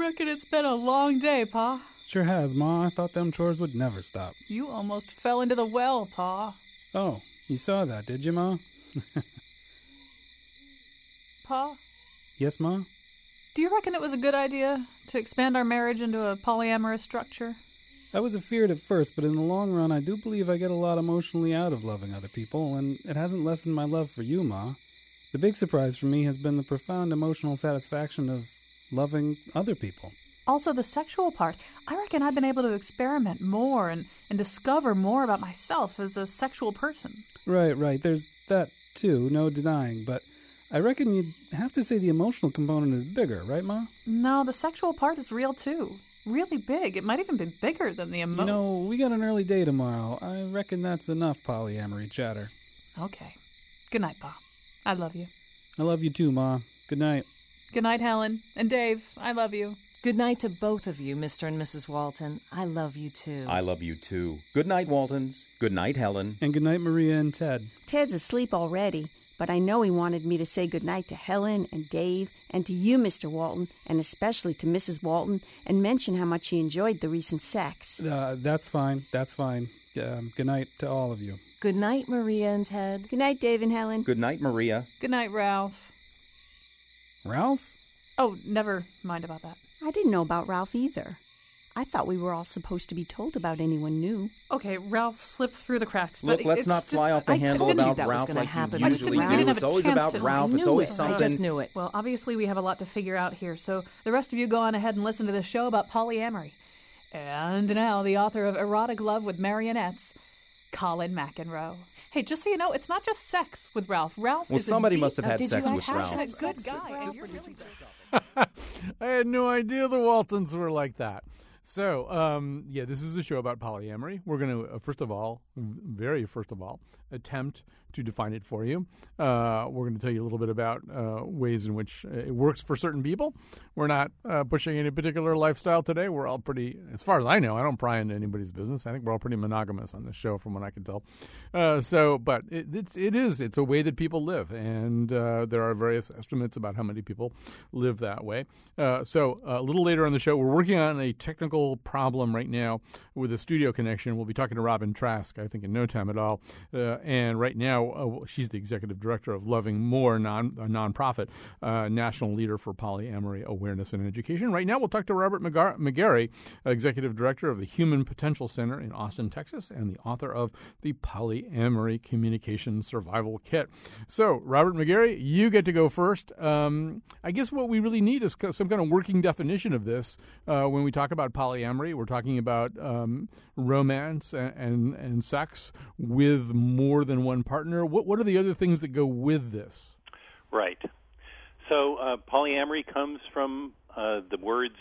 reckon it's been a long day, Pa. Sure has, Ma. I thought them chores would never stop. You almost fell into the well, Pa. Oh, you saw that, did you, Ma? Pa, Yes, Ma? do you reckon it was a good idea to expand our marriage into a polyamorous structure? I was afeard at first, but in the long run, I do believe I get a lot emotionally out of loving other people, and it hasn't lessened my love for you, Ma. The big surprise for me has been the profound emotional satisfaction of loving other people. Also, the sexual part. I reckon I've been able to experiment more and discover more about myself as a sexual person. Right. There's that, too, no denying, but I reckon you'd have to say the emotional component is bigger, right, Ma? No, the sexual part is real, too. Really big. It might even be bigger than the You know, we got an early day tomorrow. I reckon that's enough polyamory chatter. Okay. Good night, Pa. I love you. I love you too, Ma. Good night. Good night, Helen. And Dave, I love you. Good night to both of you, Mr. and Mrs. Walton. I love you, too. I love you, too. Good night, Waltons. Good night, Helen. And good night, Maria and Ted. Ted's asleep already, but I know he wanted me to say good night to Helen and Dave and to you, Mr. Walton, and especially to Mrs. Walton, and mention how much he enjoyed the recent sex. That's fine. Good night to all of you. Good night, Maria and Ted. Good night, Dave and Helen. Good night, Maria. Good night, Ralph. Ralph? Oh, never mind about that. I didn't know about Ralph either. I thought we were all supposed to be told about anyone new. Okay, Ralph slipped through the cracks. Look, but let's it's not just, fly off the I handle told you about that was Ralph gonna like happen. you I just usually didn't do. have It's a always chance about to- Ralph. I It's knew always it. something. I just knew it. Well, obviously we have a lot to figure out here, so the rest of you go on ahead and listen to this show about polyamory. And now, the author of Erotic Love with Marionettes, Colin McEnroe. Hey, just so you know, it's not just sex with Ralph. Ralph Well, is somebody a deep, must have had did sex you with Ralph. passionate, good guy. And you're really I had no idea the Waltons were like that. So, this is a show about polyamory. We're going to, first of all, attempt to define it for you. We're going to tell you a little bit about ways in which it works for certain people. We're not pushing any particular lifestyle today. We're all pretty, as far as I know, I don't pry into anybody's business. I think we're all pretty monogamous on this show from what I can tell. But it's a way that people live, and there are various estimates about how many people live that way. So a little later on the show, we're working on a technical problem right now with a studio connection. We'll be talking to Robin Trask, I think, in no time at all. And right now, she's the executive director of Loving More, a nonprofit national leader for polyamory awareness and education. Right now, we'll talk to Robert McGarry, executive director of the Human Potential Center in Austin, Texas, and the author of the Polyamory Communication Survival Kit. So, Robert McGarry, you get to go first. I guess what we really need is some kind of working definition of this. When we talk about polyamory, we're talking about romance and sex with more than one partner. What are the other things that go with this? Right. So polyamory comes from the words,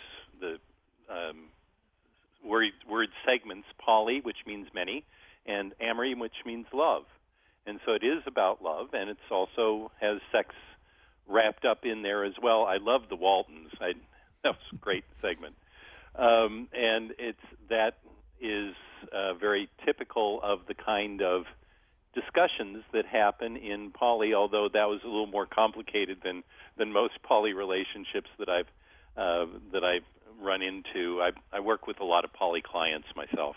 word segments, poly, which means many, and amory, which means love. And so it is about love, and it also has sex wrapped up in there as well. I love the Waltons. That was a great segment. And that is very typical of the kind of discussions that happen in poly, although that was a little more complicated than most poly relationships that I've run into. I work with a lot of poly clients myself.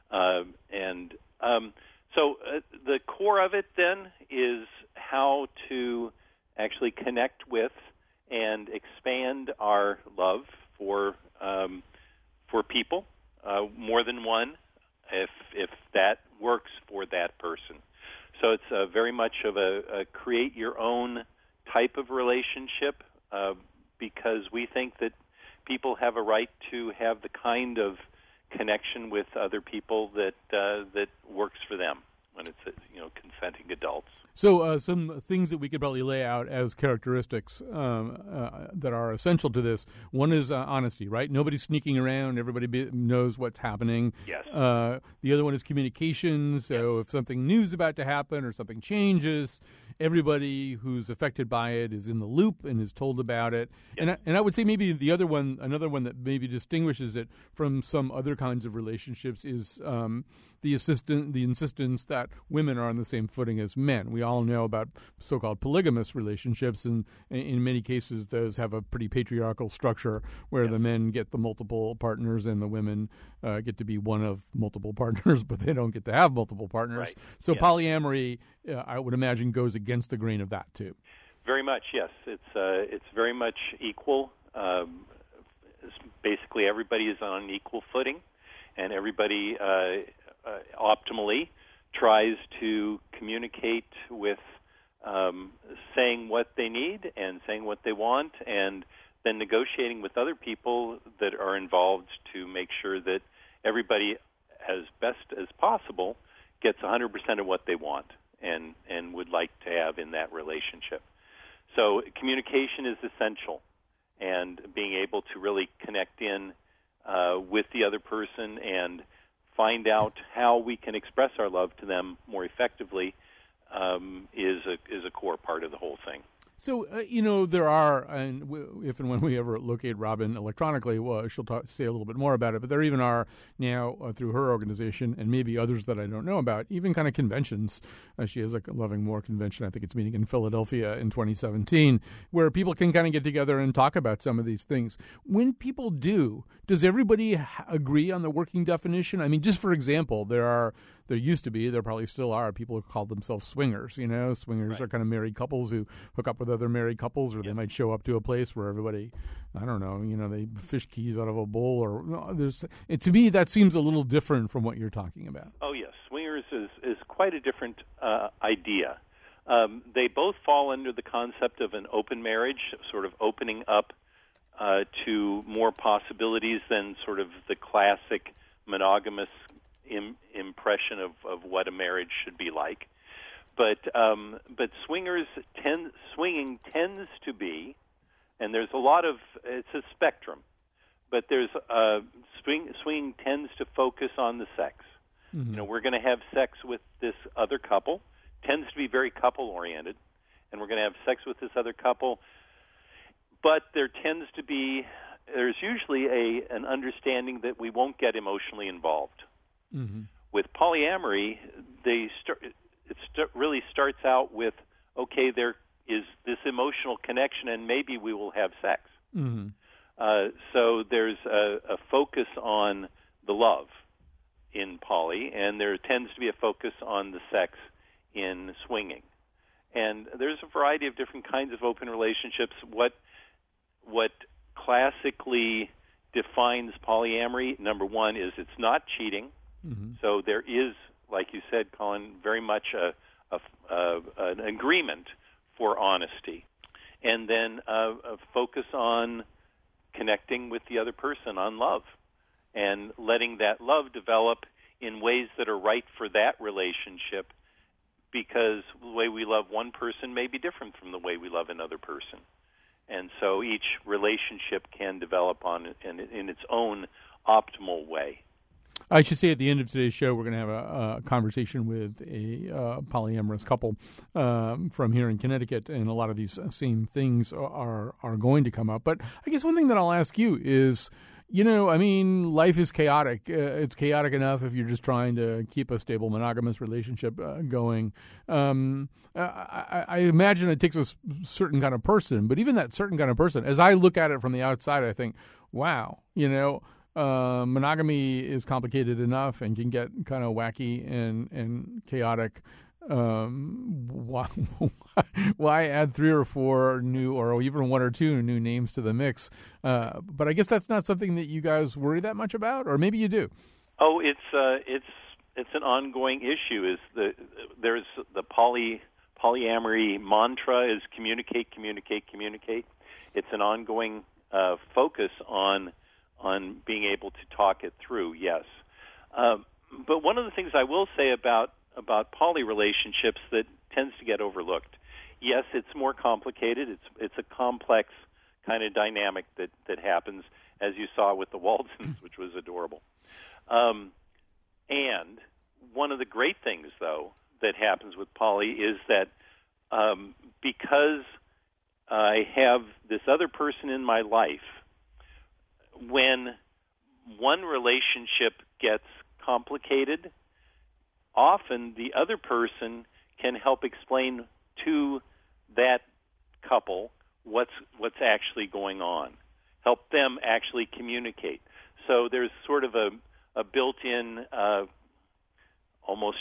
So the core of it then is how to actually connect with and expand our love for people, more than one, if that works for that person. So it's very much of a create your own type of relationship because we think that people have a right to have the kind of connection with other people that works for them when it's consenting adults. So some things that we could probably lay out as characteristics that are essential to this. One is honesty, right? Nobody's sneaking around. Everybody knows what's happening. Yes. The other one is communication. So if something new is about to happen or something changes, everybody who's affected by it is in the loop and is told about it. And I would say maybe another one that maybe distinguishes it from some other kinds of relationships is the insistence that women are on the same footing as men. We all know about so-called polygamous relationships, and in many cases those have a pretty patriarchal structure where the men get the multiple partners and the women get to be one of multiple partners, but they don't get to have multiple partners. Right. So polyamory, I would imagine, goes against the grain of that too. Very much, yes. It's very much equal. Basically, everybody is on an equal footing, and everybody optimally tries to communicate with saying what they need and saying what they want, and then negotiating with other people that are involved to make sure that everybody, as best as possible, gets 100% of what they want and would like to have in that relationship. So communication is essential, and being able to really connect in with the other person and find out how we can express our love to them more effectively is a core part of the whole thing. So, there are, and if and when we ever locate Robin electronically, well, she'll say a little bit more about it, but there even are now, through her organization, and maybe others that I don't know about, even kind of conventions. She has a Loving More convention, I think it's meeting in Philadelphia in 2017, where people can kind of get together and talk about some of these things. When people do, does everybody agree on the working definition? I mean, just for example, there used to be, there probably still are, people who call themselves swingers. Swingers are kind of married couples who hook up with other married couples, or they might show up to a place where everybody, I don't know, they fish keys out of a bowl. To me, that seems a little different from what you're talking about. Oh, yes. Swingers is quite a different idea. They both fall under the concept of an open marriage, sort of opening up to more possibilities than sort of the classic monogamous impression of what a marriage should be like, but swinging tends to be, and there's a lot of, it's a spectrum, but there's swinging tends to focus on the sex. Mm-hmm. We're going to have sex with this other couple, tends to be very couple oriented, and we're going to have sex with this other couple, but there's usually an understanding that we won't get emotionally involved. Mm-hmm. With polyamory, it really starts out with, okay, there is this emotional connection, and maybe we will have sex. Mm-hmm. So there's a focus on the love in poly, and there tends to be a focus on the sex in swinging. And there's a variety of different kinds of open relationships. What classically defines polyamory, number one, is it's not cheating. Mm-hmm. So there is, like you said, Colin, very much an agreement for honesty. And then a focus on connecting with the other person on love and letting that love develop in ways that are right for that relationship, because the way we love one person may be different from the way we love another person. And so each relationship can develop in its own optimal way. I should say at the end of today's show, we're going to have a conversation with a polyamorous couple from here in Connecticut, and a lot of these same things are going to come up. But I guess one thing that I'll ask you is, life is chaotic. It's chaotic enough if you're just trying to keep a stable monogamous relationship going. I imagine it takes a certain kind of person, but even that certain kind of person, as I look at it from the outside, I think, wow, monogamy is complicated enough and can get kind of wacky and chaotic. Why add 3 or 4 new, or even 1 or 2 new names to the mix? But I guess that's not something that you guys worry that much about, or maybe you do. Oh, it's an ongoing issue. There's the polyamory mantra is communicate, communicate, communicate. It's an ongoing focus on being able to talk it through, yes. But one of the things I will say about poly relationships that tends to get overlooked, yes, it's more complicated. It's a complex kind of dynamic that happens, as you saw with the Waltons, which was adorable. And one of the great things, though, that happens with poly is that because I have this other person in my life, when one relationship gets complicated, often the other person can help explain to that couple what's actually going on, help them actually communicate. So there's sort of a built-in almost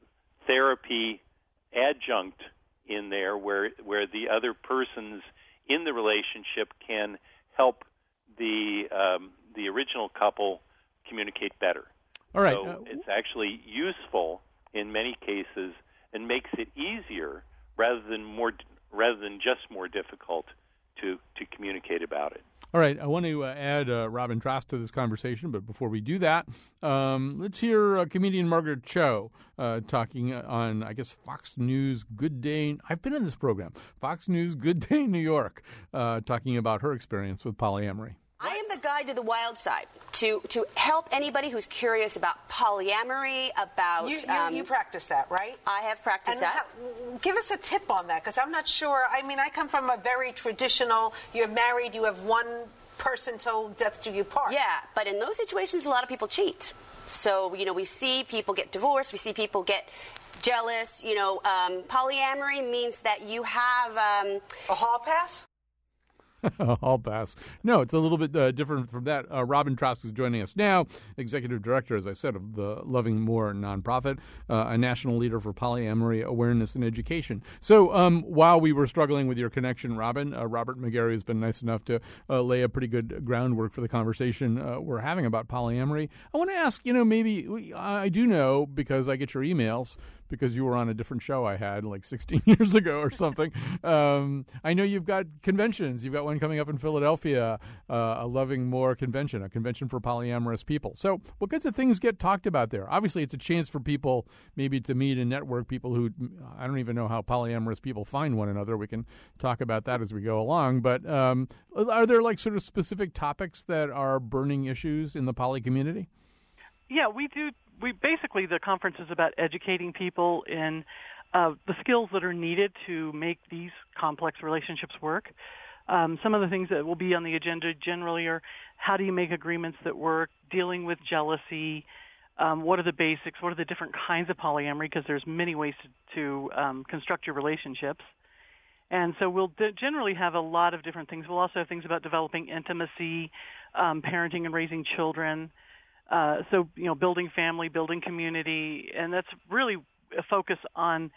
therapy adjunct in there where the other persons in the relationship can help the original couple communicate better. All right. So it's actually useful in many cases and makes it easier rather than just more difficult to communicate about it. All right, I want to add Robin Trask to this conversation, but before we do that, let's hear comedian Margaret Cho talking on, I guess, Fox News Good Day. I've been in this program, Fox News Good Day New York, talking about her experience with polyamory. I am the guide to the wild side to help anybody who's curious about polyamory, about... You practice that, right? I have practiced that. Give us a tip on that, because I'm not sure. I mean, I come from a very traditional, you're married, you have one person till death do you part. Yeah, but in those situations, a lot of people cheat. So, we see people get divorced, we see people get jealous. Polyamory means that you have... a hall pass? I'll pass. No, it's a little bit different from that. Robin Trask is joining us now, executive director, as I said, of the Loving More nonprofit, a national leader for polyamory awareness and education. So while we were struggling with your connection, Robin, Robert McGarry has been nice enough to lay a pretty good groundwork for the conversation we're having about polyamory. I want to ask, maybe I do know because I get your emails, because you were on a different show I had like 16 years ago or something. I know you've got conventions. You've got one coming up in Philadelphia, a Loving More convention, a convention for polyamorous people. So what kinds of things get talked about there? Obviously, it's a chance for people maybe to meet and network, people who, I don't even know how polyamorous people find one another. We can talk about that as we go along. But are there like sort of specific topics that are burning issues in the poly community? Yeah, we do. Basically, the conference is about educating people in the skills that are needed to make these complex relationships work. Some of the things that will be on the agenda generally are how do you make agreements that work, dealing with jealousy, what are the basics, what are the different kinds of polyamory, because there's many ways to construct your relationships. And so we'll generally have a lot of different things. We'll also have things about developing intimacy, parenting and raising children. So, building family, building community, and that's really a focus on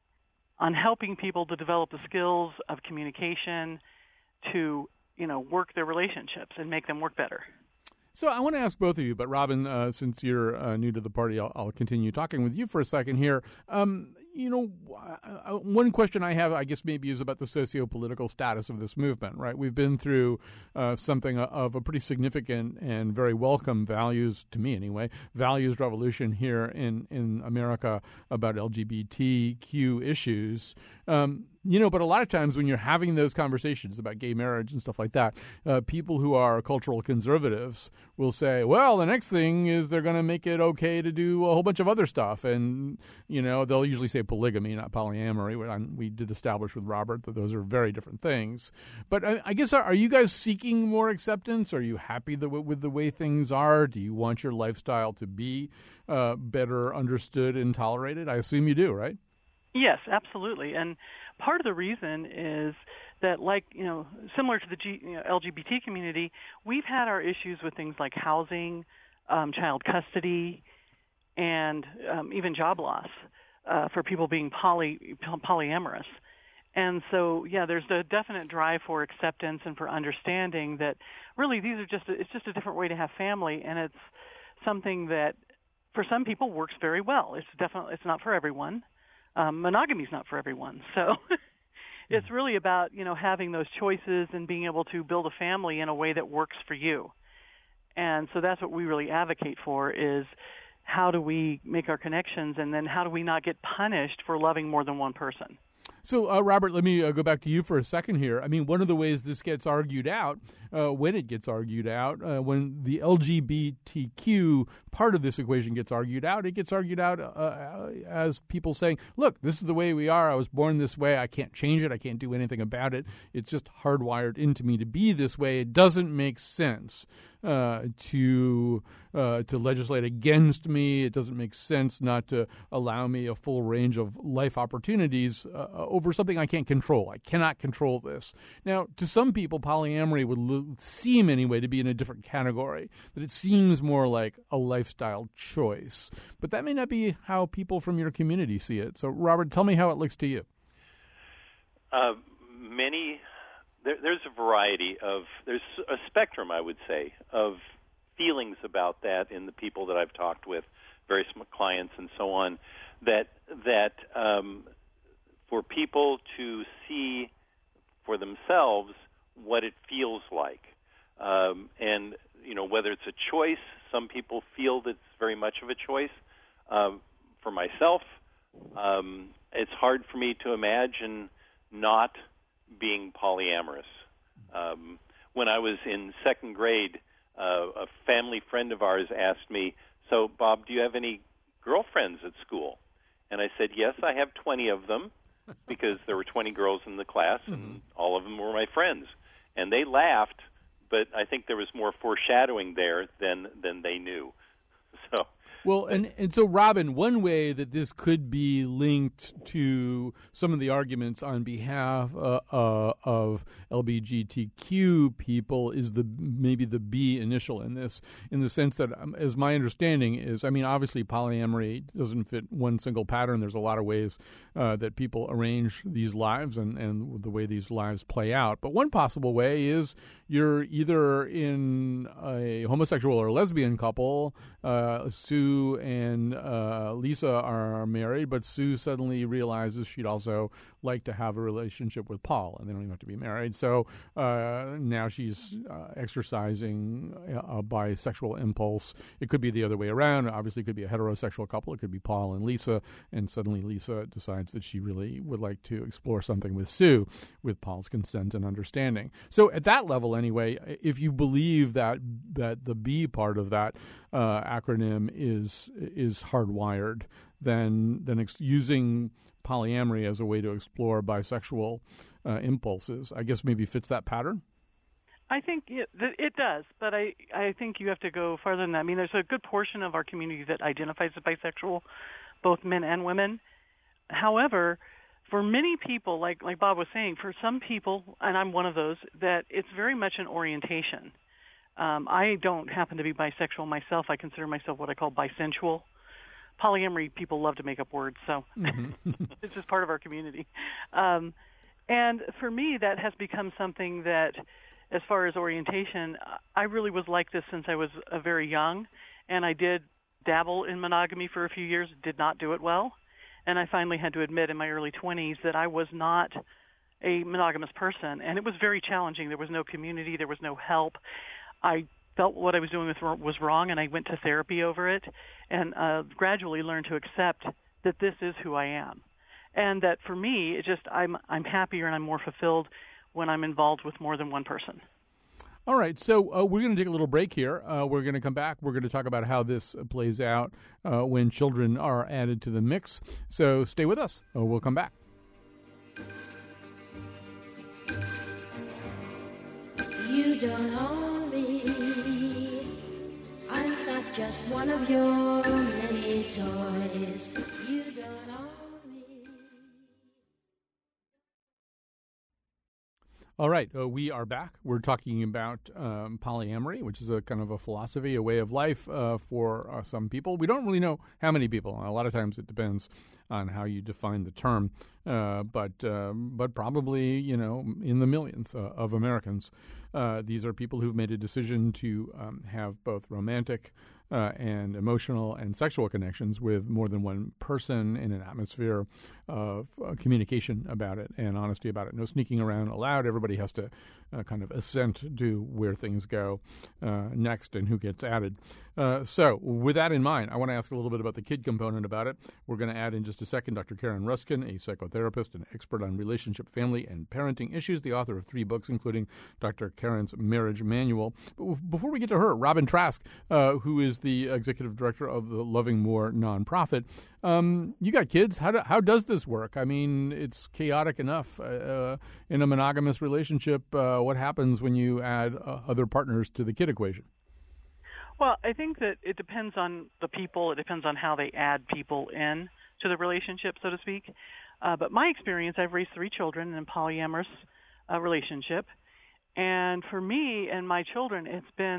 helping people to develop the skills of communication to, work their relationships and make them work better. So I want to ask both of you, but Robin, since you're new to the party, I'll continue talking with you for a second here. One question I have, I guess, maybe is about the socio-political status of this movement, right? We've been through something of a pretty significant and very welcome values, to me anyway, values revolution here in America about LGBTQ issues. But a lot of times when you're having those conversations about gay marriage and stuff like that, people who are cultural conservatives will say, well, the next thing is they're going to make it okay to do a whole bunch of other stuff. And, they'll usually say polygamy, not polyamory. We did establish with Robert that those are very different things. But I guess, are you guys seeking more acceptance? Are you happy with the way things are? Do you want your lifestyle to be better understood and tolerated? I assume you do, right? Yes, absolutely. And part of the reason is that, similar to the LGBT community, we've had our issues with things like housing, child custody, and even job loss for people being polyamorous. And so, there's a definite drive for acceptance and for understanding that really it's just a different way to have family, and it's something that for some people works very well. It's not for everyone. Monogamy is not for everyone. So it's really about, having those choices and being able to build a family in a way that works for you. And so that's what we really advocate for, is how do we make our connections, and then how do we not get punished for loving more than one person? So, Robert, let me go back to you for a second here. I mean, one of the ways this gets argued out, when it gets argued out, when the LGBTQ part of this equation gets argued out, it gets argued out as people saying, look, this is the way we are. I was born this way. I can't change it. I can't do anything about it. It's just hardwired into me to be this way. It doesn't make sense to legislate against me. It doesn't make sense not to allow me a full range of life opportunities over something I can't control. I cannot control this. Now, to some people, polyamory would seem anyway to be in a different category, that it seems more like a lifestyle choice. But that may not be how people from your community see it. So, Robert, tell me how it looks to you. There's a variety there's a spectrum, I would say, of feelings about that in the people that I've talked with, various clients and so on, that for people to see for themselves what it feels like. And, whether it's a choice, some people feel that it's very much of a choice. For myself, it's hard for me to imagine not being polyamorous. When I was in second grade, a family friend of ours asked me, so, Bob, do you have any girlfriends at school? And I said, yes, I have 20 of them, because there were 20 girls in the class, and all of them were my friends. And they laughed, but I think there was more foreshadowing there than they knew. So. Well, and so, Robin, one way that this could be linked to some of the arguments on behalf of LGBTQ people is maybe the B initial in this, in the sense that, as my understanding is, I mean, obviously polyamory doesn't fit one single pattern. There's a lot of ways that people arrange these lives and the way these lives play out. But one possible way is you're either in a homosexual or lesbian couple, Sue and Lisa are married, but Sue suddenly realizes she'd also like to have a relationship with Paul, and they don't even have to be married. So now she's exercising a bisexual impulse. It could be the other way around. Obviously, it could be a heterosexual couple. It could be Paul and Lisa, and suddenly Lisa decides that she really would like to explore something with Sue, with Paul's consent and understanding. So at that level, anyway, if you believe that the B part of that acronym is hardwired, then using polyamory as a way to explore bisexual impulses, I guess maybe fits that pattern? I think it does, but I think you have to go farther than that. I mean, there's a good portion of our community that identifies as bisexual, both men and women. However, for many people, like Bob was saying, for some people, and I'm one of those, that it's very much an orientation. I don't happen to be bisexual myself. I consider myself what I call bisensual. Polyamory people love to make up words, so it's just part of our community. And for me, that has become something that, as far as orientation, I really was like this since I was very young, and I did dabble in monogamy for a few years, did not do it well, and I finally had to admit in my early 20s that I was not a monogamous person, and it was very challenging. There was no community. There was no help. I felt what I was doing was wrong, and I went to therapy over it and gradually learned to accept that this is who I am. And that for me, it's just I'm happier and I'm more fulfilled when I'm involved with more than one person. All right, so we're going to take a little break here. We're going to come back. We're going to talk about how this plays out when children are added to the mix. So stay with us. We'll come back. You don't own me. I'm not just one of your many toys. You don't own me. All right, we are back. We're talking about polyamory, which is a kind of a philosophy, a way of life for some people. We don't really know how many people. A lot of times it depends on how you define the term, but probably, in the millions of Americans. These are people who've made a decision to have both romantic and emotional and sexual connections with more than one person in an atmosphere of communication about it and honesty about it. No sneaking around allowed. Everybody has to kind of assent to where things go next and who gets added. So with that in mind, I want to ask a little bit about the kid component about it. We're going to add in just a second Dr. Karen Ruskin, a psychotherapist and expert on relationship, family, and parenting issues, the author of 3 books, including Dr. Karen's Marriage Manual. But before we get to her, Robin Trask, who is the executive director of the Loving More nonprofit. You got kids. How does this work? I mean, it's chaotic enough in a monogamous relationship. What happens when you add other partners to the kid equation? Well, I think that it depends on the people. It depends on how they add people in to the relationship, so to speak. But my experience, I've raised 3 children in a polyamorous relationship. And for me and my children,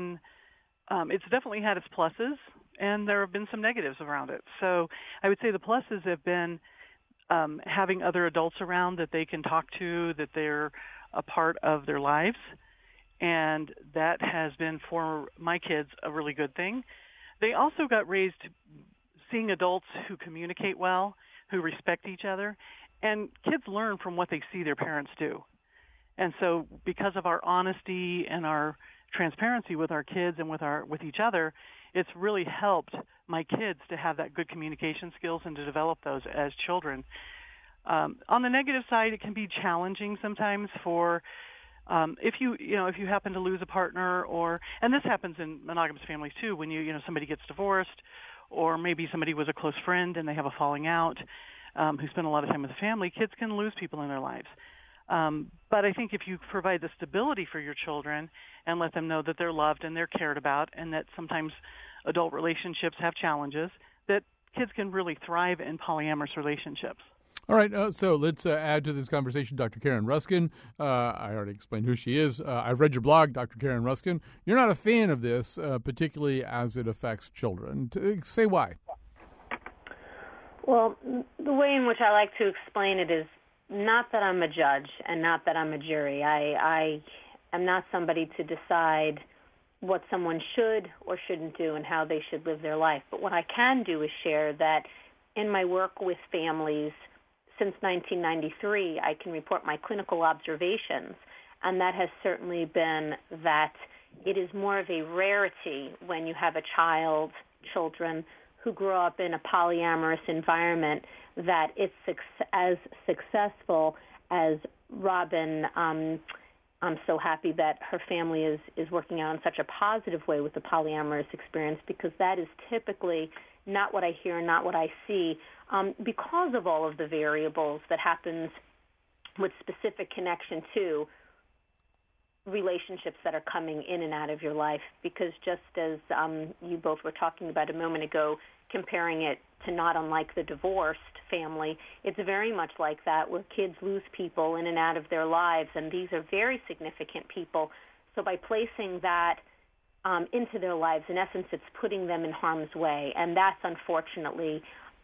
it's definitely had its pluses, and there have been some negatives around it. So I would say the pluses have been having other adults around that they can talk to, that they're a part of their lives. And that has been, for my kids, a really good thing. They also got raised seeing adults who communicate well, who respect each other. And kids learn from what they see their parents do. And so because of our honesty and our transparency with our kids and with each other, it's really helped my kids to have that good communication skills and to develop those as children. On the negative side, it can be challenging sometimes for if you happen to lose a partner, and this happens in monogamous families too, when somebody gets divorced, or maybe somebody was a close friend and they have a falling out, who spend a lot of time with the family, kids can lose people in their lives. But I think if you provide the stability for your children and let them know that they're loved and they're cared about, and that sometimes adult relationships have challenges, that kids can really thrive in polyamorous relationships. All right, so let's add to this conversation Dr. Karen Ruskin. I already explained who she is. I've read your blog, Dr. Karen Ruskin. You're not a fan of this, particularly as it affects children. Say why. Well, the way in which I like to explain it is not that I'm a judge and not that I'm a jury. I am not somebody to decide what someone should or shouldn't do and how they should live their life. But what I can do is share that in my work with families since 1993, I can report my clinical observations, and that has certainly been that it is more of a rarity when you have children who grow up in a polyamorous environment that it's as successful as Robin. I'm so happy that her family is working out in such a positive way with the polyamorous experience, because that is typically not what I hear, not what I see, because of all of the variables that happens with specific connection to relationships that are coming in and out of your life. Because just as you both were talking about a moment ago, comparing it to not unlike the divorced family, it's very much like that, where kids lose people in and out of their lives, and these are very significant people. So by placing that into their lives, in essence, it's putting them in harm's way, and that's unfortunately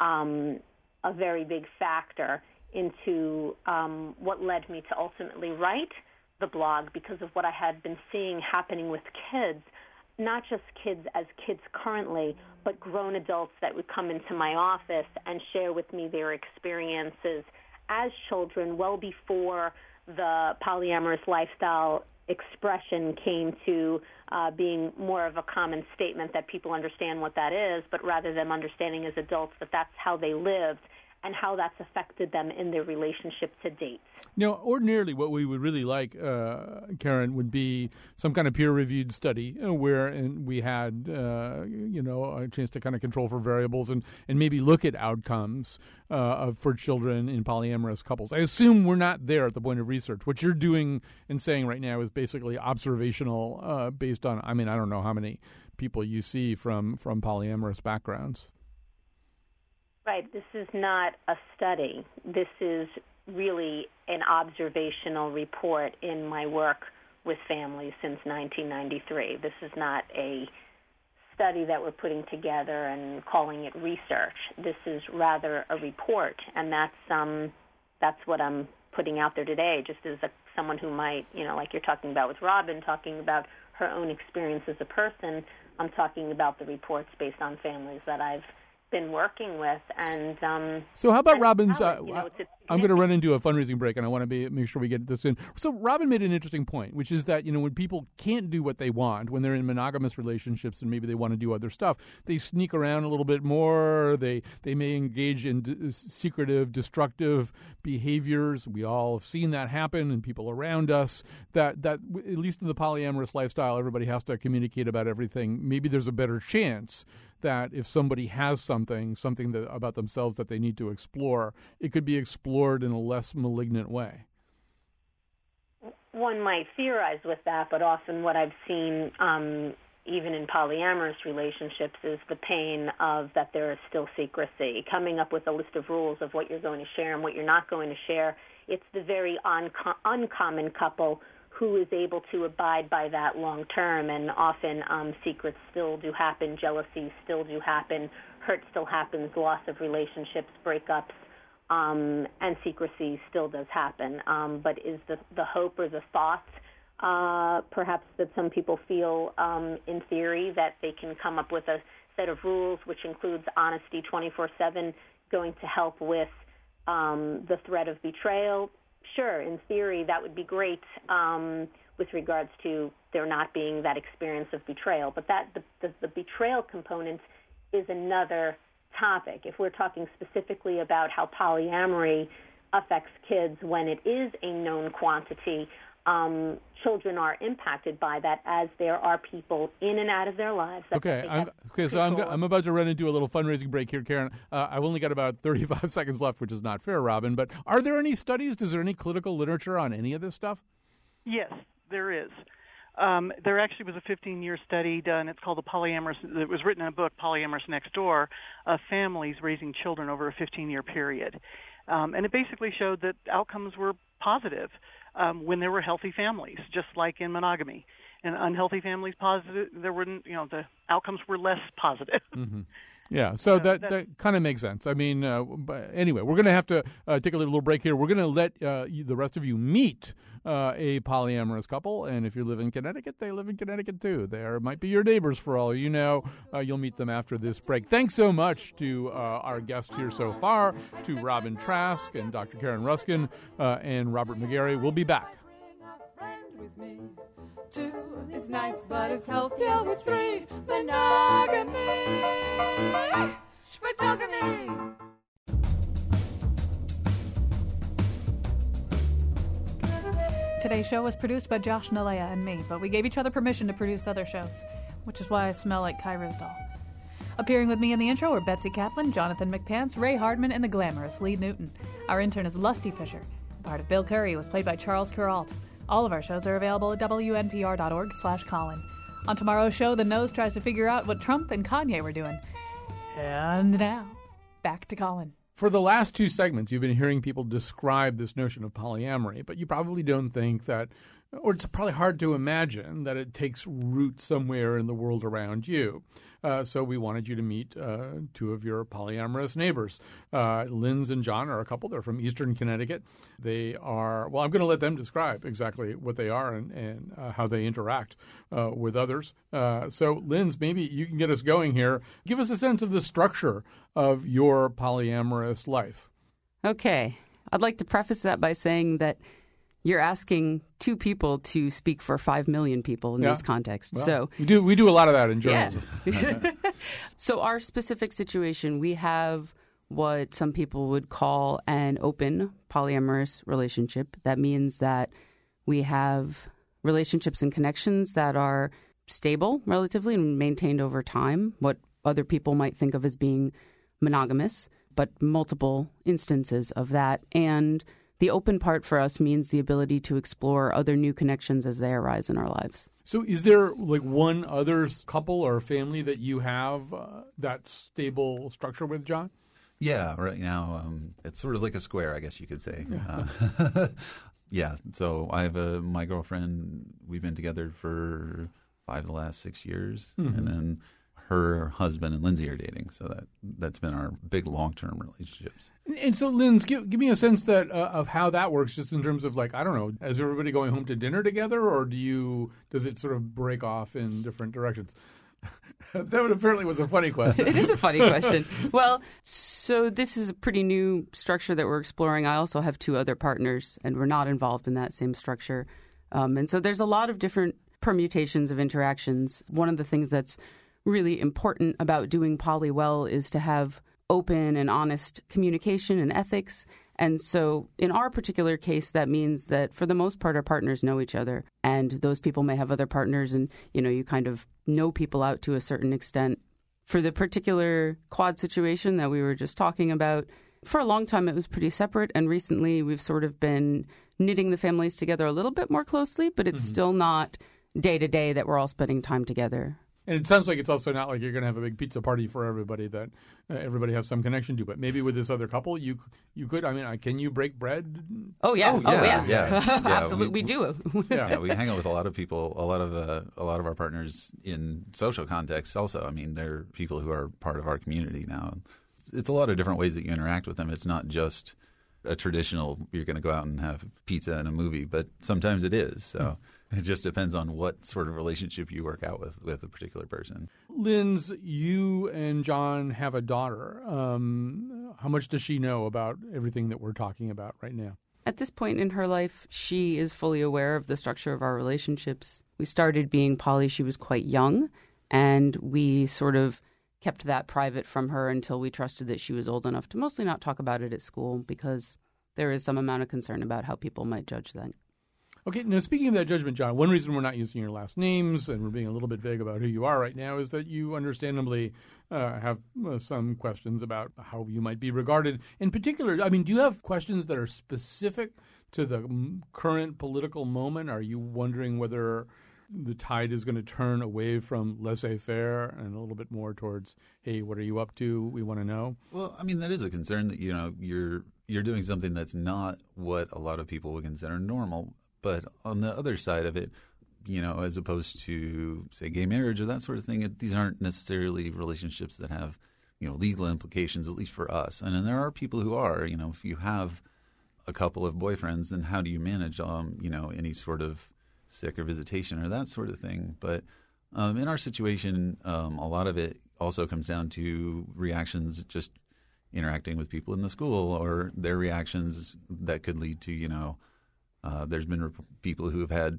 a very big factor into what led me to ultimately write the blog, because of what I had been seeing happening with kids, not just kids as kids currently, but grown adults that would come into my office and share with me their experiences as children well before the polyamorous lifestyle expression came to being more of a common statement that people understand what that is, but rather them understanding as adults that that's how they lived and how that's affected them in their relationship to date. Ordinarily what we would really like, Karen, would be some kind of peer-reviewed study where we had, a chance to kind of control for variables and maybe look at outcomes for children in polyamorous couples. I assume we're not there at the point of research. What you're doing and saying right now is basically observational based on, I don't know how many people you see from polyamorous backgrounds. Right. This is not a study. This is really an observational report in my work with families since 1993. This is not a study that we're putting together and calling it research. This is rather a report, and that's what I'm putting out there today, just as someone who might, like you're talking about with Robin, talking about her own experience as a person, I'm talking about the reports based on families that I've been working with. And so how about Robin's I'm going to run into a fundraising break, and I want to make sure we get this in. So Robin made an interesting point, which is that, when people can't do what they want, when they're in monogamous relationships and maybe they want to do other stuff, they sneak around a little bit more. They may engage in secretive, destructive behaviors. We all have seen that happen in people around us. That at least in the polyamorous lifestyle, everybody has to communicate about everything. Maybe there's a better chance that if somebody has something about themselves that they need to explore, it could be explored in a less malignant way. One might theorize with that, but often what I've seen, even in polyamorous relationships, is the pain of that there is still secrecy. Coming up with a list of rules of what you're going to share and what you're not going to share. It's the very uncommon couple who is able to abide by that long term, and often secrets still do happen, jealousy still do happen, hurt still happens, loss of relationships, breakups, and secrecy still does happen. But is the hope or the thought perhaps that some people feel in theory that they can come up with a set of rules which includes honesty 24/7 going to help with the threat of betrayal? Sure, in theory, that would be great with regards to there not being that experience of betrayal. But the betrayal component is another topic. If we're talking specifically about how polyamory affects kids when it is a known quantity, children are impacted by that as there are people in and out of their lives. So I'm about to run into a little fundraising break here, Karen. I've only got about 35 seconds left, which is not fair, Robin. But are there any studies? Is there any clinical literature on any of this stuff? Yes, there is. There actually was a 15-year study done. It's called it was written in a book, Polyamorous Next Door, of families raising children over a 15-year period. And it basically showed that outcomes were positive when there were healthy families, just like in monogamy. And unhealthy families, the outcomes were less positive. Mm-hmm. Yeah, so that kind of makes sense. I mean, but anyway, we're going to have to take a little break here. We're going to let the rest of you meet a polyamorous couple, and if you live in Connecticut, they live in Connecticut too. They might be your neighbors for all you know. You'll meet them after this break. Thanks so much to our guests here so far, to Robin Trask and Dr. Karen Ruskin and Robert McGarry. We'll be back. Two is nice, but it's healthier with three. Monogamy, schmatogamy. Today's show was produced by Josh Nalea and me, but we gave each other permission to produce other shows, which is why I smell like Kai Ryssdal. Appearing with me in the intro were Betsy Kaplan, Jonathan McPants, Ray Hardman, and the glamorous Lee Newton. Our intern is Lusty Fisher. The part of Bill Curry was played by Charles Kuralt. All of our shows are available at WNPR.org/Colin. On tomorrow's show, the Nose tries to figure out what Trump and Kanye were doing. And now, back to Colin. For the last two segments, you've been hearing people describe this notion of polyamory, but you probably don't think that, or it's probably hard to imagine that it takes root somewhere in the world around you. So we wanted you to meet two of your polyamorous neighbors. Linz and John are a couple. They're from Eastern Connecticut. They are, well, I'm going to let them describe exactly what they are and how they interact with others. So, Linz, maybe you can get us going here. Give us a sense of the structure of your polyamorous life. Okay. I'd like to preface that by saying that you're asking two people to speak for 5 million people in this context. Well, so we do a lot of that in journalism. Yeah. So our specific situation, we have what some people would call an open polyamorous relationship. That means that we have relationships and connections that are stable relatively and maintained over time, what other people might think of as being monogamous, but multiple instances of that. And the open part for us means the ability to explore other new connections as they arise in our lives. So is there like one other couple or family that you have that stable structure with, John? Yeah, right now it's sort of like a square, I guess you could say. Yeah, so I have my girlfriend. We've been together for 5 of the last 6 years, and then her husband and Lindsay are dating, so that's been our big long-term relationships. And so, Linz, give me a sense that of how that works, just in terms of, like, I don't know, is everybody going home to dinner together, or does it sort of break off in different directions? That apparently was a funny question. It is a funny question. Well, so this is a pretty new structure that we're exploring. I also have 2 other partners, and we're not involved in that same structure. And so there's a lot of different permutations of interactions. One of the things that's really important about doing poly well is to have open and honest communication and ethics. And so in our particular case, that means that for the most part, our partners know each other. And those people may have other partners, and, you kind of know people out to a certain extent. For the particular quad situation that we were just talking about, for a long time it was pretty separate. And recently we've sort of been knitting the families together a little bit more closely, but it's still not day to day that we're all spending time together. And it sounds like it's also not like you're going to have a big pizza party for everybody that everybody has some connection to. But maybe with this other couple, you could. I mean, can you break bread? Oh yeah, yeah. Absolutely, we do. Yeah, we hang out with a lot of people. A lot of our partners in social contexts. Also, I mean, they're people who are part of our community now. It's a lot of different ways that you interact with them. It's not just a traditional, you're going to go out and have pizza and a movie, but sometimes it is. So it just depends on what sort of relationship you work out with a particular person. Linz, you and John have a daughter. How much does she know about everything that we're talking about right now? At this point in her life, she is fully aware of the structure of our relationships. We started being poly, she was quite young, and we sort of kept that private from her until we trusted that she was old enough to mostly not talk about it at school, because there is some amount of concern about how people might judge that. Okay, now speaking of that judgment, John, one reason we're not using your last names and we're being a little bit vague about who you are right now is that you understandably have some questions about how you might be regarded. In particular, I mean, do you have questions that are specific to the current political moment? Are you wondering whether the tide is going to turn away from laissez-faire and a little bit more towards, hey, what are you up to? We want to know. Well, I mean, that is a concern that, you're doing something that's not what a lot of people would consider normal. But on the other side of it, as opposed to, say, gay marriage or that sort of thing, these aren't necessarily relationships that have, legal implications, at least for us. And then there are people who are, if you have a couple of boyfriends, then how do you manage, any sort of sick or visitation or that sort of thing. But in our situation, a lot of it also comes down to reactions, just interacting with people in the school, or their reactions that could lead to, there's been people who have had,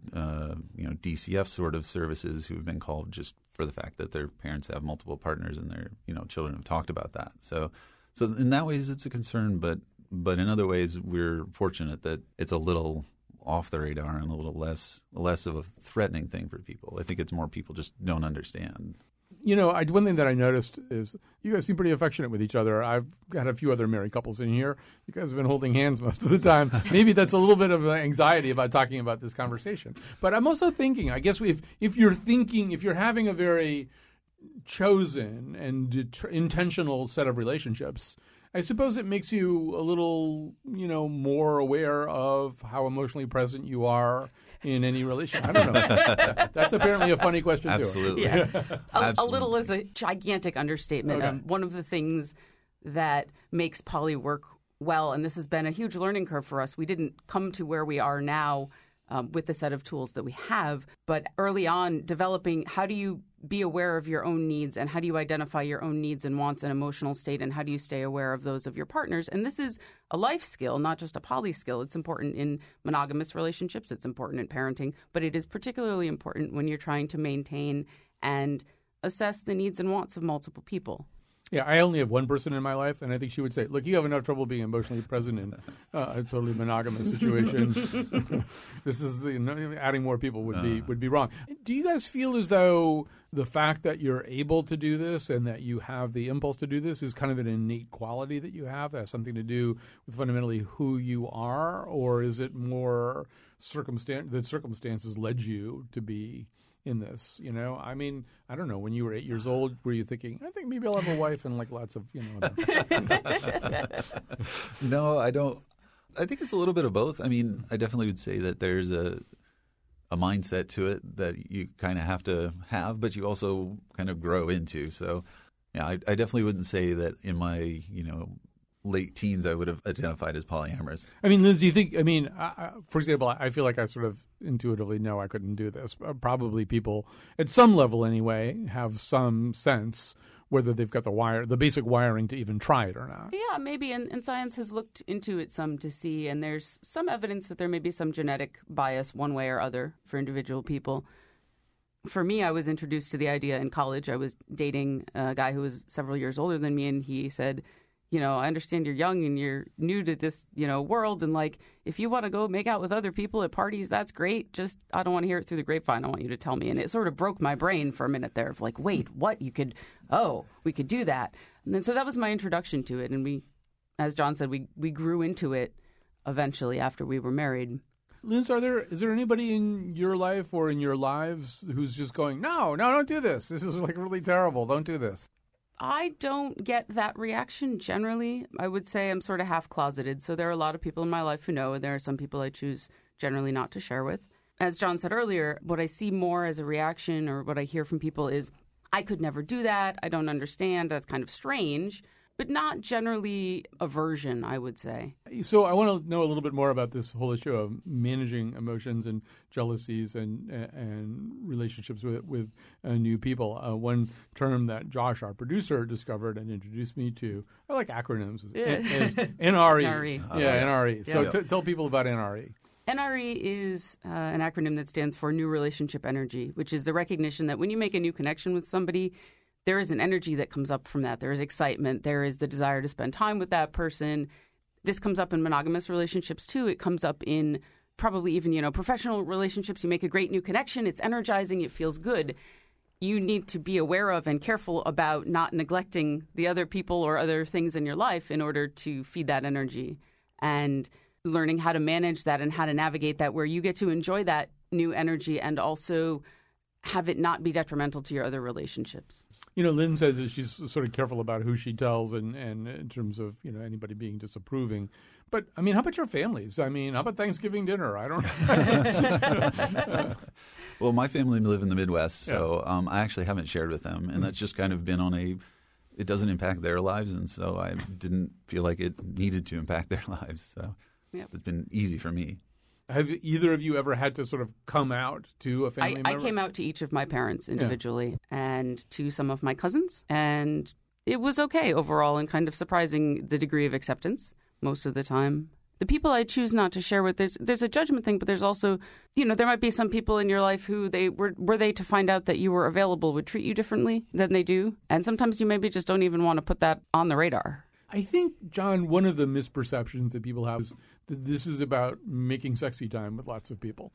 DCF sort of services who have been called just for the fact that their parents have multiple partners and their, children have talked about that. So in that ways it's a concern, but in other ways we're fortunate that it's a little off the radar and a little less of a threatening thing for people. I think it's more people just don't understand. One thing that I noticed is you guys seem pretty affectionate with each other. I've got a few other married couples in here. You guys have been holding hands most of the time. Maybe that's a little bit of anxiety about talking about this conversation. But I'm also thinking, I guess if you're having a very chosen and intentional set of relationships, I suppose it makes you a little, more aware of how emotionally present you are in any relationship. I don't know. That's apparently a funny question, too. Absolutely. Yeah. Absolutely. A little is a gigantic understatement. Okay. One of the things that makes poly work well, and this has been a huge learning curve for us, we didn't come to where we are now with the set of tools that we have, but early on developing how do you be aware of your own needs and how do you identify your own needs and wants and emotional state and how do you stay aware of those of your partners. And this is a life skill, not just a poly skill. It's important in monogamous relationships. It's important in parenting, but it is particularly important when you're trying to maintain and assess the needs and wants of multiple people. Yeah, I only have one person in my life, and I think she would say, look, you have enough trouble being emotionally present in a totally monogamous situation. This is adding more people would be wrong. Do you guys feel as though the fact that you're able to do this and that you have the impulse to do this is kind of an innate quality that you have that has something to do with fundamentally who you are, or is it more circumstances led you to be in this, I mean, I don't know. When you were 8 years old, were you thinking, I think maybe I'll have a wife and lots of, No, I don't. I think it's a little bit of both. I mean, I definitely would say that there's a mindset to it that you kind of have to have, but you also kind of grow into. So, yeah, I definitely wouldn't say that in my, late teens, I would have identified as polyamorous. I mean, Liz, do you think, for example, I feel like I sort of intuitively know I couldn't do this. Probably people, at some level anyway, have some sense whether they've got the basic wiring to even try it or not. Yeah, maybe. And science has looked into it some to see, and there's some evidence that there may be some genetic bias one way or other for individual people. For me, I was introduced to the idea in college. I was dating a guy who was several years older than me, and he said, I understand you're young and you're new to this, world. And like, if you want to go make out with other people at parties, that's great. Just, I don't want to hear it through the grapevine. I want you to tell me. And it sort of broke my brain for a minute there of like, wait, what? We could do that. And then, so that was my introduction to it. And we, as John said, we grew into it eventually after we were married. Liz, is there anybody in your life or in your lives who's just going, no, don't do this. This is like really terrible. Don't do this. I don't get that reaction generally. I would say I'm sort of half-closeted. So there are a lot of people in my life who know, and there are some people I choose generally not to share with. As John said earlier, what I see more as a reaction or what I hear from people is, I could never do that. I don't understand. That's kind of strange. But not generally aversion, I would say. So I want to know a little bit more about this whole issue of managing emotions and jealousies and relationships with new people. One term that Josh, our producer, discovered and introduced me to, I like acronyms, is NRE. NRE. NRE. So Yeah. Tell people about NRE. NRE is an acronym that stands for New Relationship Energy, which is the recognition that when you make a new connection with somebody, there is an energy that comes up from that. There is excitement. There is the desire to spend time with that person. This comes up in monogamous relationships, too. It comes up in probably even, professional relationships. You make a great new connection. It's energizing. It feels good. You need to be aware of and careful about not neglecting the other people or other things in your life in order to feed that energy, and learning how to manage that and how to navigate that where you get to enjoy that new energy and also have it not be detrimental to your other relationships. Lynn said that she's sort of careful about who she tells and in terms of, anybody being disapproving. But, how about your families? How about Thanksgiving dinner? I don't know. Well, my family live in the Midwest, so I actually haven't shared with them. And that's just kind of been on it doesn't impact their lives. And so I didn't feel like it needed to impact their lives. So it's been easy for me. Have either of you ever had to sort of come out to a family member? I came out to each of my parents individually and to some of my cousins, and it was okay overall and kind of surprising the degree of acceptance most of the time. The people I choose not to share with, there's a judgment thing, but there's also, there might be some people in your life who were they to find out that you were available would treat you differently than they do. And sometimes you maybe just don't even want to put that on the radar. I think, John, one of the misperceptions that people have is that this is about making sexy time with lots of people.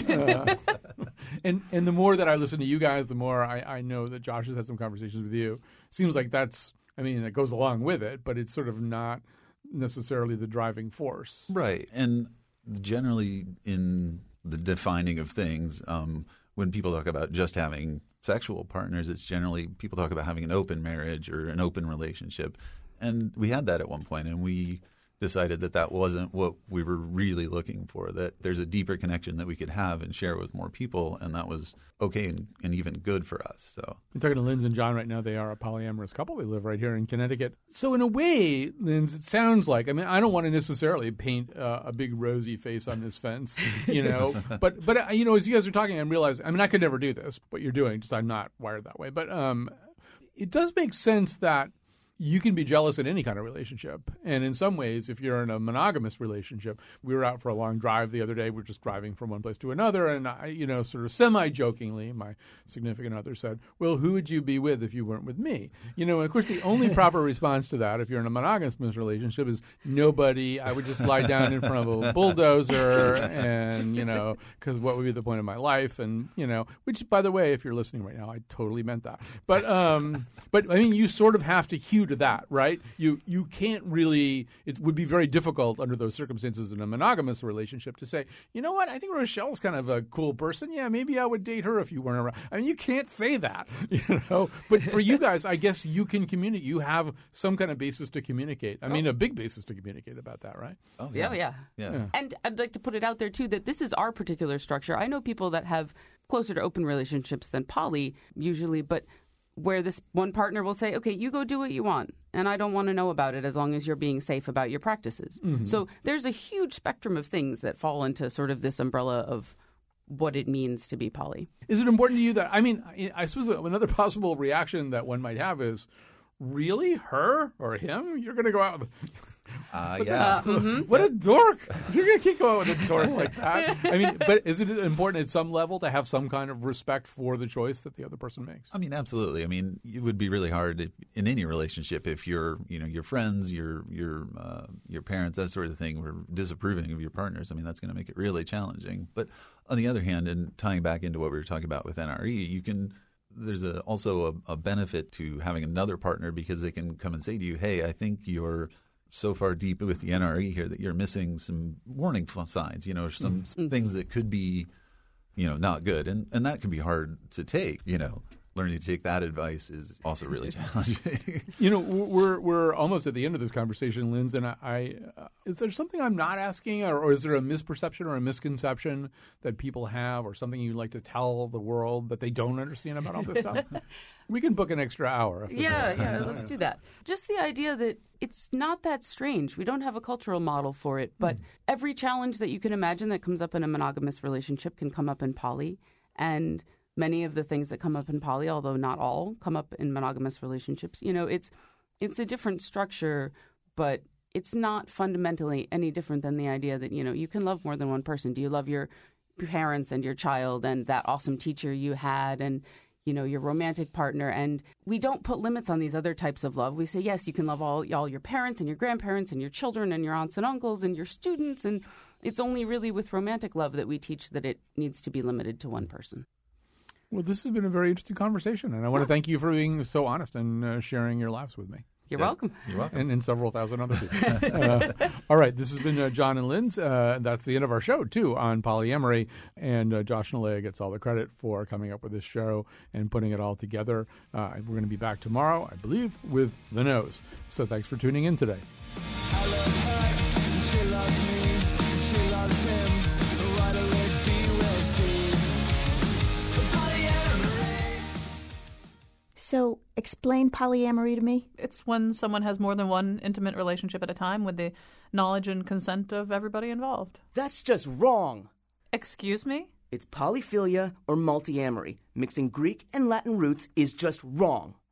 And the more that I listen to you guys, the more I know that Josh has had some conversations with you. Seems like that goes along with it, but it's sort of not necessarily the driving force. Right. And generally in the defining of things, when people talk about just having sexual partners, it's generally people talk about having an open marriage or an open relationship. And we had that at one point, and we decided that wasn't what we were really looking for, that there's a deeper connection that we could have and share with more people, and that was okay and even good for us. So I'm talking to Linz and John right now. They are a polyamorous couple. They live right here in Connecticut. So in a way, Linz, it sounds like, I don't want to necessarily paint a big rosy face on this fence, but as you guys are talking, I realize, I could never do this, what you're doing, just I'm not wired that way. But it does make sense that you can be jealous in any kind of relationship. And in some ways, if you're in a monogamous relationship, we were out for a long drive the other day. We're just driving from one place to another. And I, sort of semi-jokingly, my significant other said, well, who would you be with if you weren't with me? And of course, the only proper response to that, if you're in a monogamous relationship, is nobody. I would just lie down in front of a bulldozer and, because what would be the point of my life? And, which, by the way, if you're listening right now, I totally meant that. But you sort of have to hew to that, right? You can't really, it would be very difficult under those circumstances in a monogamous relationship to say, you know what, I think Rochelle's kind of a cool person. Yeah, maybe I would date her if you weren't around. You can't say that, But for you guys, I guess you can communicate. You have some kind of basis to communicate. A big basis to communicate about that, right? Oh, yeah. Yeah. And I'd like to put it out there, too, that this is our particular structure. I know people that have closer to open relationships than poly usually, but where this one partner will say, okay, you go do what you want, and I don't want to know about it as long as you're being safe about your practices. Mm-hmm. So there's a huge spectrum of things that fall into sort of this umbrella of what it means to be poly. Is it important to you that, I mean, I suppose another possible reaction that one might have is, really? Her or him? You're going to go out with... Yeah. What a dork! You're going to keep going with a dork like that. I mean, but is it important at some level to have some kind of respect for the choice that the other person makes? I mean, absolutely. I mean, it would be really hard in any relationship if your friends, your parents, that sort of thing, were disapproving of your partners. I mean, that's going to make it really challenging. But on the other hand, and tying back into what we were talking about with NRE, there's also a benefit to having another partner because they can come and say to you, hey, I think you're so far deep with the NRE here that you're missing some warning signs, some things that could be, not good. And that can be hard to take, Learning to take that advice is also really challenging. We're almost at the end of this conversation, Linz, and I is there something I'm not asking, or is there a misperception or a misconception that people have, or something you'd like to tell the world that they don't understand about all this stuff? We can book an extra hour. Yeah, let's do that. Just the idea that it's not that strange. We don't have a cultural model for it, but every challenge that you can imagine that comes up in a monogamous relationship can come up in poly, and many of the things that come up in poly, although not all, come up in monogamous relationships. It's a different structure, but it's not fundamentally any different than the idea that, you can love more than one person. Do you love your parents and your child and that awesome teacher you had and, your romantic partner? And we don't put limits on these other types of love. We say, yes, you can love all your parents and your grandparents and your children and your aunts and uncles and your students. And it's only really with romantic love that we teach that it needs to be limited to one person. Well, this has been a very interesting conversation, and I want to thank you for being so honest and sharing your lives with me. You're welcome. You're welcome. And several thousand other people. All right, this has been John and Linz. That's the end of our show, too, on polyamory. And Josh Nalea gets all the credit for coming up with this show and putting it all together. We're going to be back tomorrow, I believe, with The Nose. So thanks for tuning in today. I love her, she loves me, she loves him. So, explain polyamory to me. It's when someone has more than one intimate relationship at a time with the knowledge and consent of everybody involved. That's just wrong. Excuse me? It's polyphilia or multiamory. Mixing Greek and Latin roots is just wrong.